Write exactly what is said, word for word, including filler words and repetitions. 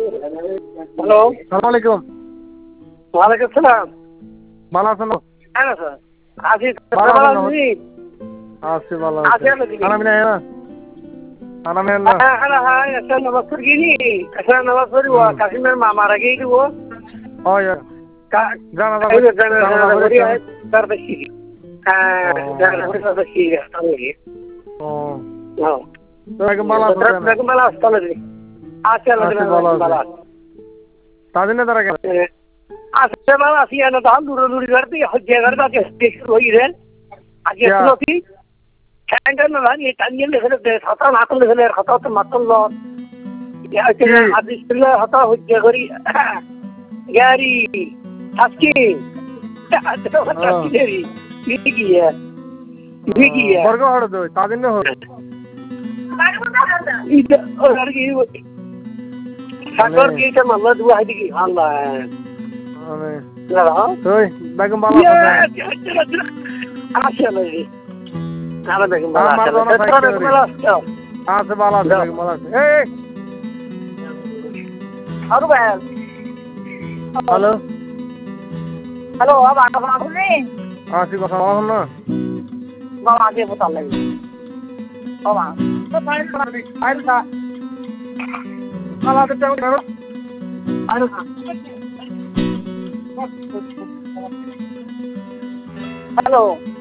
Hello, সালাম আলাইকুম। ওয়ালাইকুম সালাম। ভালো আছেন? হ্যাঁ স্যার, আছি। ভালো ভালো আছেন? আছি। আছি ভালো আছি আছি। আল্লাহ দিদি। খানা পিনা है ना? खाना में है ना? হ্যাঁ হ্যাঁ হ্যাঁ, একটা নামাজ পড়ি নি। একটা নামাজ পড়ি ও কাশিমের মা মারা গিয়ে ও ও या জানাজা এই জানা জানাজা জানা করি পড়েছেন? আর তার বেশি হ্যাঁ জানা করি তার বেশি আছে। ও হ্যাঁ তো একদম ভালো আছেন তার না? বেগম বালা আসলে দিদি আছে আল্লাহ আছি দিদি ভালো আছি। বালা তাদিনে তারা কেন? আছে বালা আসি না দাম দূর দূর করতে হজ্জে করতে আছে দেখি হই রে আগে क्या? শুনতি হ্যান্ডেল না লাগে টানিয়ে লেখলে খাতা না করলে লেখলে খাতা তো মাতল ya কি? hadis له hata hujja gori gari taski hata taski deri bigi ya bigi ya বর্গ হড় দই তাদিনে হড় ida orang ki sakor ki ta malla dua hadi ki Allah মানে ya তুই বেগম ভালো আছেন? asya lagi ala begum হ্যাঁ bala মারদানা asya fight begum করি। bala আছে ভালো আছে বেগম ভালো আছে। এই aru ba hello hello ab aka bana boli আছি কথা বলো না? mama age botal lagi mama to file kara di file ka ভালো আছে তো করো। aru hello